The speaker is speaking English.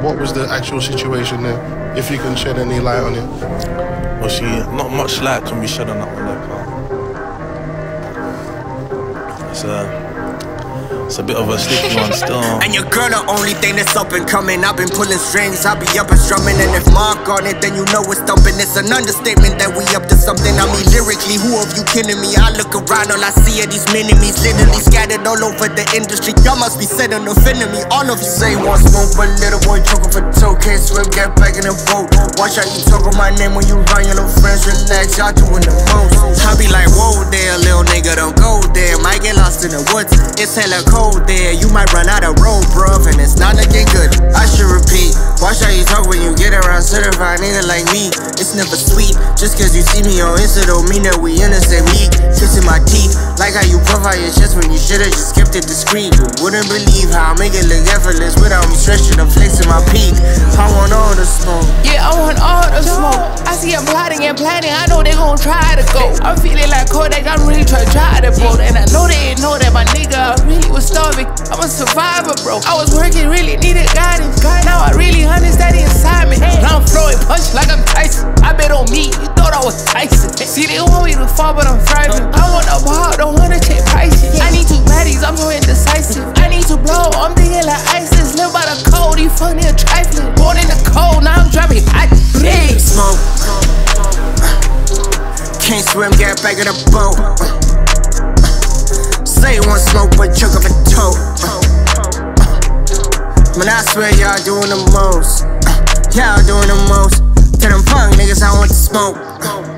what was the actual situation there? If you can shed any light on it. Well, not much light can be shed on that one, it's a bit of a sticky one still. And your girl the only thing that's up and coming. I've been pulling strings, I be up and strumming. And if Mark on it, then you know it's thumping. It's an understatement that we up to something. I mean lyrically, who of you kidding me? I look around, all I see are these mini-me's literally scattered all over the industry. Y'all must be setting no offending me. All of you say one smoke, but little boy choking for toe. Can't swim, get back in the boat. Watch how you talk on my name when you run your little friends. Relax, y'all doing the most. I be like, whoa there, little nigga, don't go there. Might get lost in the woods, it's hella cold there. You might run out of road, bruv, and it's not looking good. I should repeat, watch how you talk when you get around certified nigga like me. It's never sweet, just cause you see me on Insta don't mean that we in the same league. Kissing my teeth, like how you puff out your chest when you should've just kept it discreet. You wouldn't believe how I make it look effortless without me stretching and flexing my peak. I want all the smoke. Yeah, I want all the smoke. I see them plotting and planning, I know they gon' try to go. I'm feeling like Kodak, I'm really trying to drive the boat. And I know they didn't know that my nigga really was starving. I'm a survivor, bro. I was working, really needed guidance. Now I really understand it inside me. Now I'm flowing, punch like I'm Tyson. I bet on me, you thought I was Tyson. See, they want me to fall, but I'm thriving. I want a ball, don't wanna check prices. I need two baddies, I'm so indecisive. I need to blow, I'm thinking like ISIS. Live by the code, you funny or trifling. Born in the cold, now I'm driving hot. Big smoke. Can't swim, get back in the boat. Say one smoke, but choke up a toe. Man, I swear y'all doing the most. Y'all doing the most. Tell them punk niggas I want to smoke.